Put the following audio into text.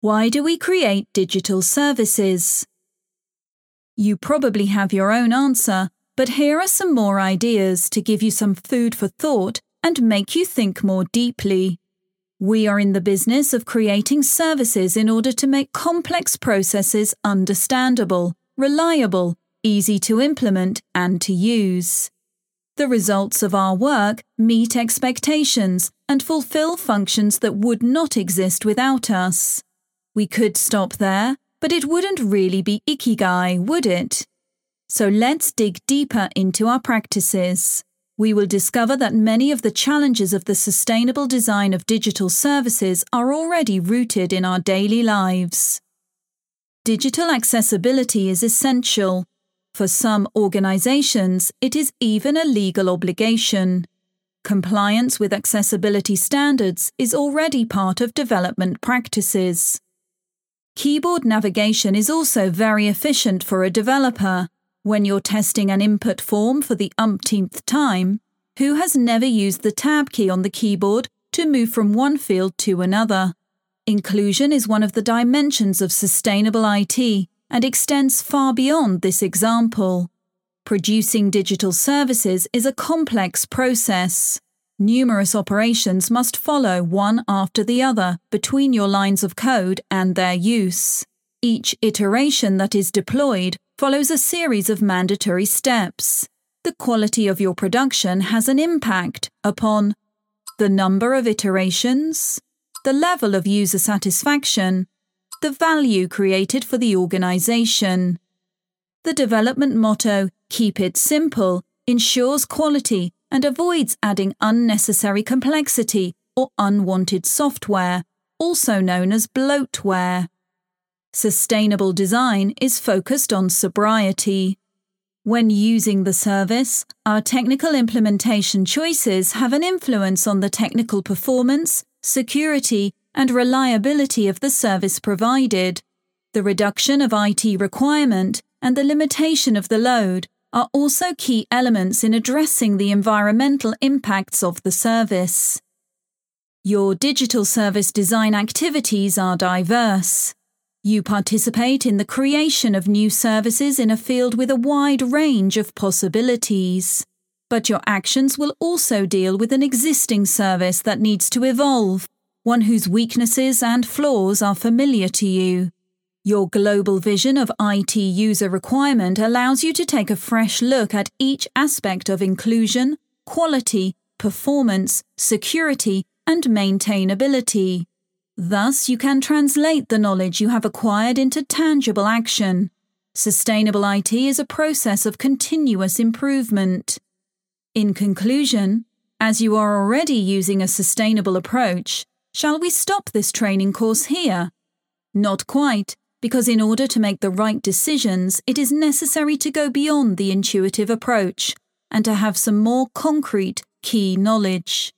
Why do we create digital services? You probably have your own answer, but here are some more ideas to give you some food for thought and make you think more deeply. We are in the business of creating services in order to make complex processes understandable, reliable, easy to implement and to use. The results of our work meet expectations and fulfill functions that would not exist without us. We could stop there, but it wouldn't really be Ikigai, would it? So let's dig deeper into our practices. We will discover that many of the challenges of the sustainable design of digital services are already rooted in our daily lives. Digital accessibility is essential. For some organizations, it is even a legal obligation. Compliance with accessibility standards is already part of development practices. Keyboard navigation is also very efficient for a developer. When you're testing an input form for the umpteenth time, who has never used the tab key on the keyboard to move from one field to another? Inclusion is one of the dimensions of sustainable IT and extends far beyond this example. Producing digital services is a complex process. Numerous operations must follow one after the other between your lines of code and their use. Each iteration that is deployed follows a series of mandatory steps. The quality of your production has an impact upon the number of iterations, the level of user satisfaction, the value created for the organization. The development motto, "Keep it simple," ensures quality and avoids adding unnecessary complexity or unwanted software, also known as bloatware. Sustainable design is focused on sobriety. When using the service, our technical implementation choices have an influence on the technical performance, security, and reliability of the service provided. The reduction of IT requirement and the limitation of the load are also key elements in addressing the environmental impacts of the service. Your digital service design activities are diverse. You participate in the creation of new services in a field with a wide range of possibilities. But your actions will also deal with an existing service that needs to evolve, one whose weaknesses and flaws are familiar to you. Your global vision of IT user requirement allows you to take a fresh look at each aspect of inclusion, quality, performance, security, and maintainability. Thus, you can translate the knowledge you have acquired into tangible action. Sustainable IT is a process of continuous improvement. In conclusion, as you are already using a sustainable approach, shall we stop this training course here? Not quite, because in order to make the right decisions, it is necessary to go beyond the intuitive approach and to have some more concrete, key knowledge.